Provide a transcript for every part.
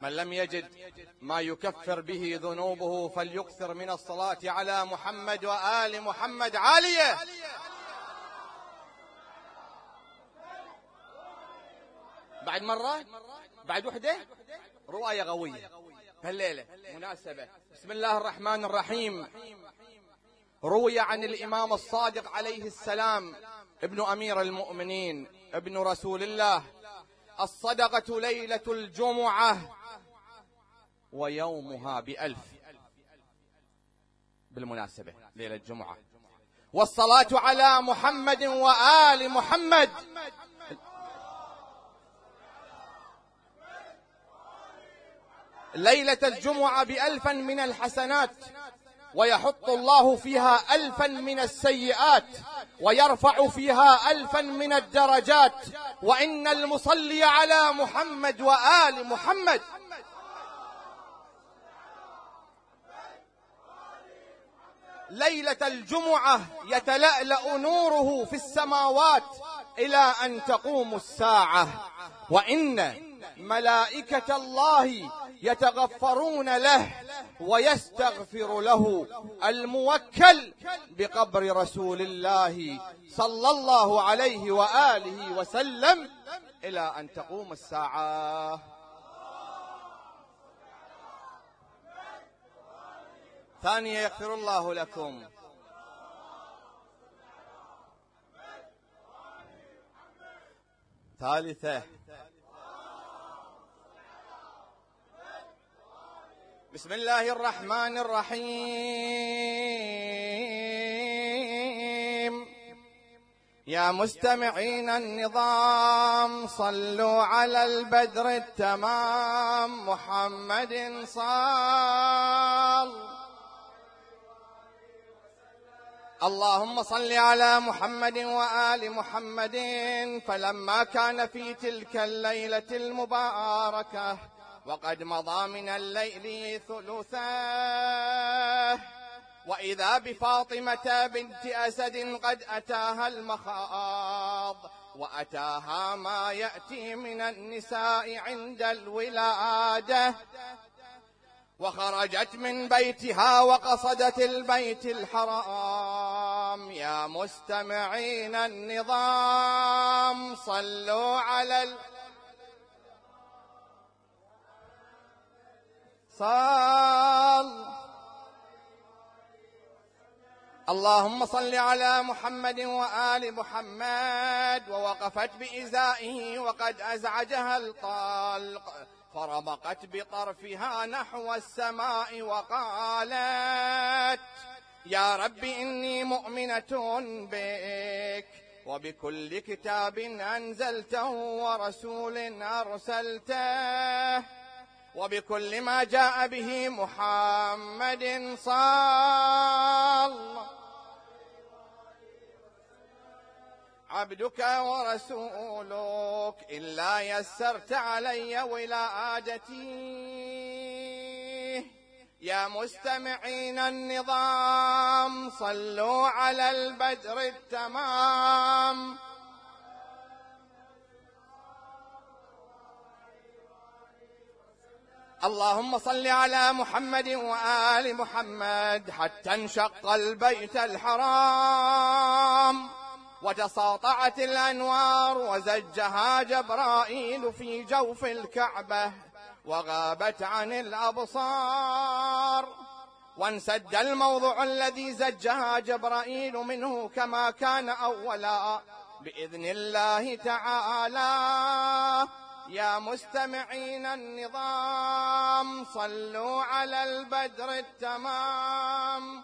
من لم يجد ما يكفر به ذنوبه فليكثر من الصلاة على محمد وآل محمد عالية. بعد مرة، بعد وحدة، رؤية قوية هالليلة مناسبة. بسم الله الرحمن الرحيم. روي عن الإمام الصادق عليه السلام ابن أمير المؤمنين ابن رسول الله: الصدقة ليلة الجمعة ويومها ب1000. بالمناسبة ليلة الجمعة. والصلاة على محمد وآل محمد ليلة الجمعة ب1000 من الحسنات، ويحط الله فيها 1000 من السيئات، ويرفع فيها 1000 من الدرجات. وإن المصلي على محمد وآل محمد ليلة الجمعة يتلألأ نوره في السماوات إلى أن تقوم الساعة. وإن ملائكة الله يتغفرون له ويستغفر له الموكل بقبر رسول الله صلى الله عليه وآله وسلم إلى أن تقوم الساعة. ثانية: يغفر الله لكم. ثالثة: بسم الله الرحمن الرحيم. يا مستمعين النظام صلوا على البدر التمام محمد صال. اللهم صل على محمد وآل محمد. فلما كان في تلك الليلة المباركة وقد مضى من الليل ثلثاه، وإذا بفاطمة بنت أسد قد أتاها المخاض، وأتاها ما يأتي من النساء عند الولادة، وخرجت من بيتها وقصدت البيت الحرام. يا مستمعين النظام صلوا على اللهم صل على محمد وآل محمد. ووقفت بإزائه وقد أزعجها الطلق، فرمقت بطرفها نحو السماء وقالت: يا رب إني مؤمنة بك وبكل كتاب أنزلته ورسول أرسلته وبكل ما جاء به محمد صلى عبدك ورسولك، إلا يسرت علي ولادتي. يا مستمعين النظام صلوا على البدر التمام. اللهم صل على محمد وآل محمد حتى انشق البيت الحرام وتساطعت الأنوار وزجها جبرائيل في جوف الكعبة وغابت عن الأبصار، وانسد الموضع الذي زجها جبرائيل منه كما كان أولا بإذن الله تعالى. يا مستمعين النظام صلوا على البدر التمام.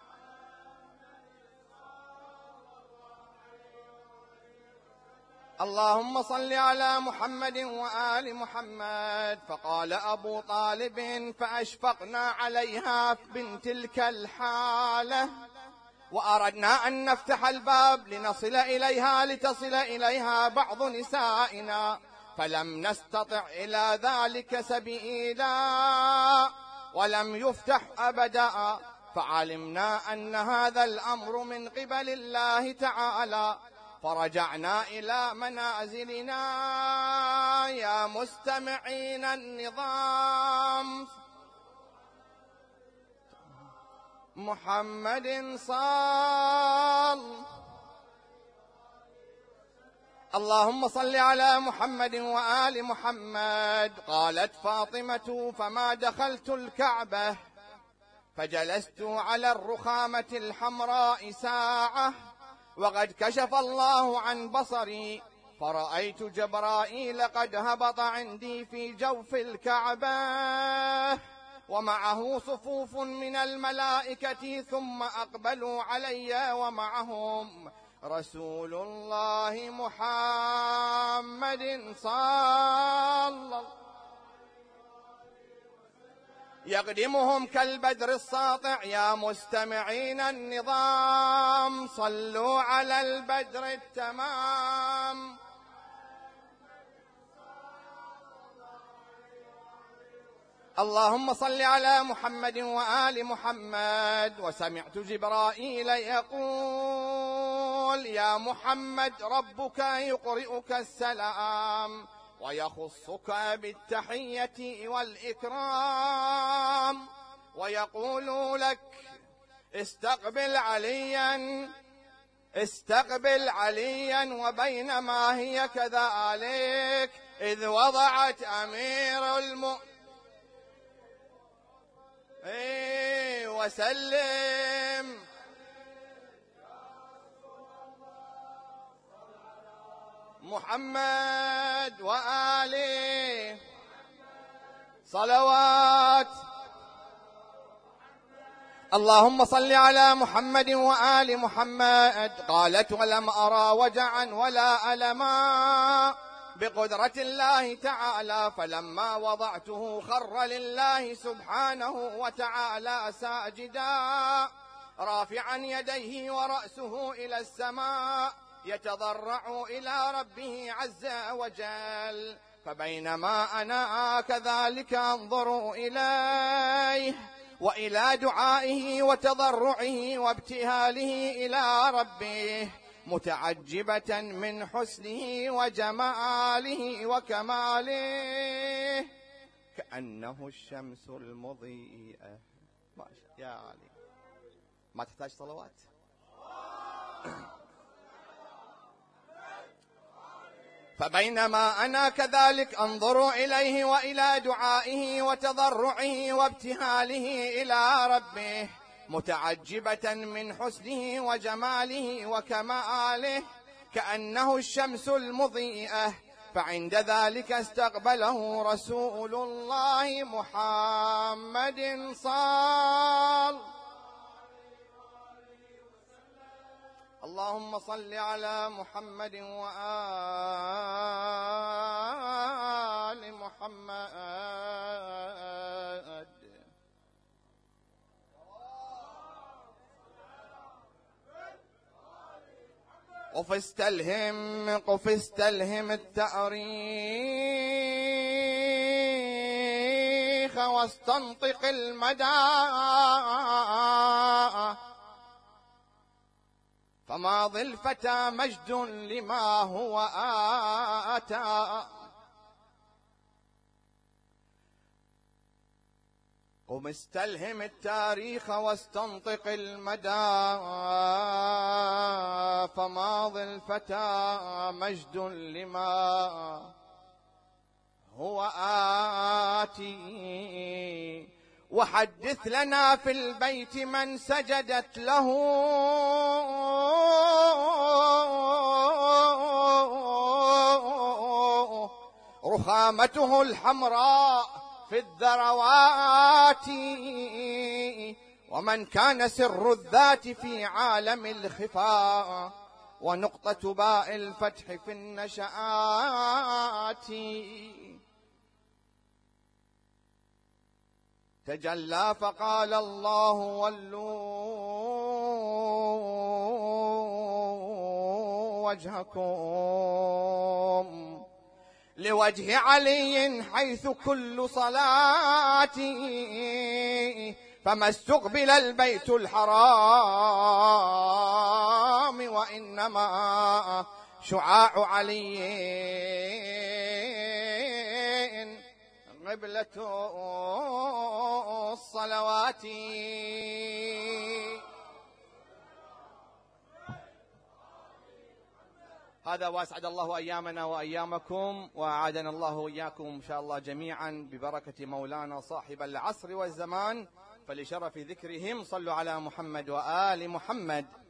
اللهم صل على محمد وآل محمد. فقال أبو طالب: فأشفقنا عليها من تلك الحالة وأردنا أن نفتح الباب لنصل إليها لتصل إليها بعض نسائنا، فلم نستطع إلى ذلك سبيلا ولم يفتح أبدا، فعلمنا أن هذا الأمر من قبل الله تعالى، فرجعنا إلى منازلنا يا مستمعين النظام. محمد صل اللهم صل على محمد وآل محمد. قالت فاطمة فما دخلت الكعبة فجلست على الرخامة الحمراء ساعة وقد كشف الله عن بصري فرأيت جبرائيل قد هبط عندي في جوف الكعبة ومعه صفوف من الملائكة ثم أقبلوا علي ومعهم رسول الله محمد صلى الله يقدمهم كالبدر الساطع. يا مستمعين النظام صلوا على البدر التمام. اللهم صل على محمد وآل محمد. وسمعت جبرائيل يقول يا محمد ربك يقرئك السلام ويخصك بالتحية والإكرام ويقول لك استقبل عليا وبينما هي كذلك إذ وضعت أمير المؤمنين وسلم محمد وآله صلوات. اللهم صل على محمد وآل محمد. قالت ولم أرى وجعا ولا ألما بقدرة الله تعالى فلما وضعته خر لله سبحانه وتعالى ساجدا رافعا يديه ورأسه إلى السماء يتضرع إلى ربه عز وجل. فبينما أنا كذلك أنظر إليه وإلى دعائه وتضرعه وابتهاله إلى ربه متعجبة من حسنه وجماله وكماله كأنه الشمس المضيئة. يا علي ما تحتاج صلوات. فبينما أنا كذلك أنظر إليه وإلى دعائه وتضرعه وابتهاله إلى ربه متعجبة من حسنه وجماله وكماله كأنه الشمس المضيئة فعند ذلك استقبله رسول الله محمد صلى اللهم صل على محمد وآل محمد. قف استلهم التاريخ واستنطق المدى فماضي الفتى مجد لما هو آتى. قم استلهم التاريخ واستنطق المدى فماضي الفتى مجد لما هو آتي. وحدث لنا في البيت من سجدت له رخامته الحمراء في الذروات ومن كان سر الذات في عالم الخفاء ونقطة باء الفتح في النشآت. تجلى فقال الله ولوا وجهكم لوجه علي حيث كل صلاتي فما استقبل البيت الحرام وإنما شعاع علي قبلة الصلوات. هذا واسعد الله أيامنا وأيامكم، وأعادنا الله وإياكم إن شاء الله جميعا ببركة مولانا صاحب العصر والزمان. فلشرف ذكرهم صلوا على محمد وآل محمد.